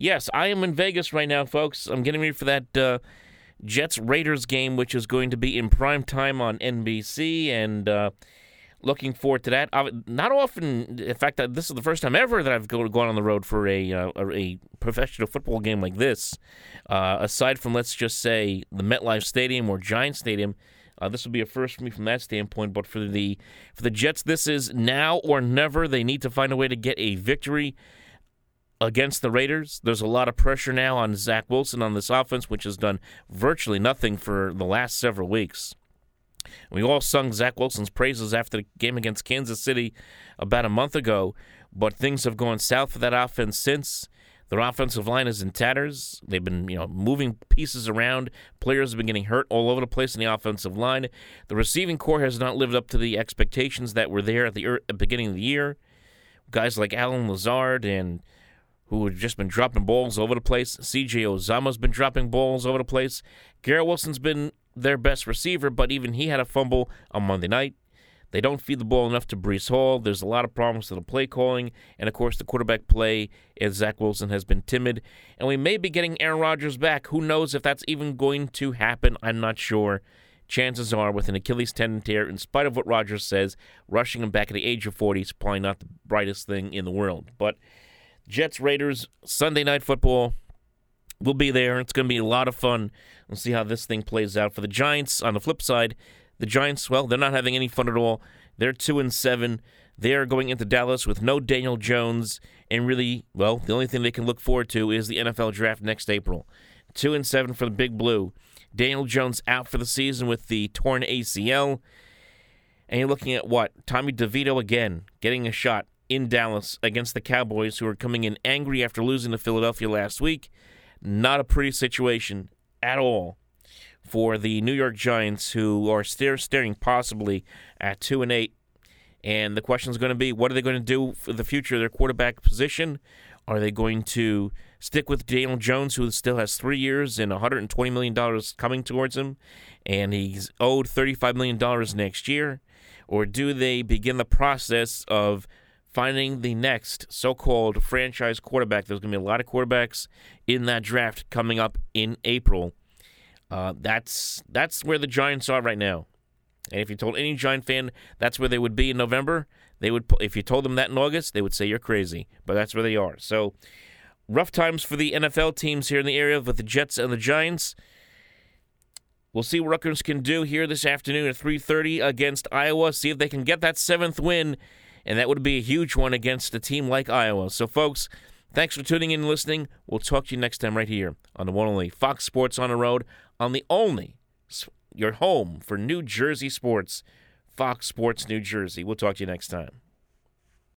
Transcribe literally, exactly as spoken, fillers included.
Yes, I am in Vegas right now, folks. I'm getting ready for that uh, Jets-Raiders game, which is going to be in prime time on N B C, and uh, looking forward to that. Uh, not often, in fact, uh, this is the first time ever that I've go, gone on the road for a, uh, a professional football game like this. Uh, aside from, let's just say, the MetLife Stadium or Giant Stadium, uh, this will be a first for me from that standpoint. But for the for the Jets, this is now or never. They need to find a way to get a victory against the Raiders. There's a lot of pressure now on Zach Wilson on this offense, which has done virtually nothing for the last several weeks. We all sung Zach Wilson's praises after the game against Kansas City about a month ago, but things have gone south for that offense since. Their offensive line is in tatters. They've been, you know, moving pieces around. Players have been getting hurt all over the place in the offensive line. The receiving core has not lived up to the expectations that were there at the, er- at the beginning of the year. Guys like Alan Lazard and who have just been dropping balls over the place. C J Uzomah's been dropping balls over the place. Garrett Wilson's been their best receiver, but even he had a fumble on Monday night. They don't feed the ball enough to Breece Hall. There's a lot of problems to the play calling. And, of course, the quarterback play as Zach Wilson has been timid. And we may be getting Aaron Rodgers back. Who knows if that's even going to happen? I'm not sure. Chances are, with an Achilles tendon tear, in spite of what Rodgers says, rushing him back at the age of forty is probably not the brightest thing in the world. But Jets, Raiders, Sunday Night Football. We'll be there. It's going to be a lot of fun. We'll see how this thing plays out. For the Giants, on the flip side, the Giants, well, they're not having any fun at all. They're two and seven. They are going into Dallas with no Daniel Jones, and really, well, the only thing they can look forward to is the N F L draft next April. Two and seven for the Big Blue. Daniel Jones out for the season with the torn A C L. And you're looking at what? Tommy DeVito again getting a shot in Dallas against the Cowboys, who are coming in angry after losing to Philadelphia last week. Not a pretty situation at all for the New York Giants, who are still staring possibly at two and eight. And the question is going to be, what are they going to do for the future of their quarterback position? Are they going to stick with Daniel Jones, who still has three years and one hundred twenty million dollars coming towards him, and he's owed thirty-five million dollars next year? Or do they begin the process of finding the next so-called franchise quarterback? There's going to be a lot of quarterbacks in that draft coming up in April. Uh, that's that's where the Giants are right now. And if you told any Giant fan that's where they would be in November, they would. If you told them that in August, they would say you're crazy. But that's where they are. So rough times for the N F L teams here in the area with the Jets and the Giants. We'll see what Rutgers can do here this afternoon at three thirty against Iowa. See if they can get that seventh win. And that would be a huge one against a team like Iowa. So, folks, thanks for tuning in and listening. We'll talk to you next time right here on the one and only Fox Sports on the Road, on the only, your home for New Jersey sports, Fox Sports New Jersey. We'll talk to you next time.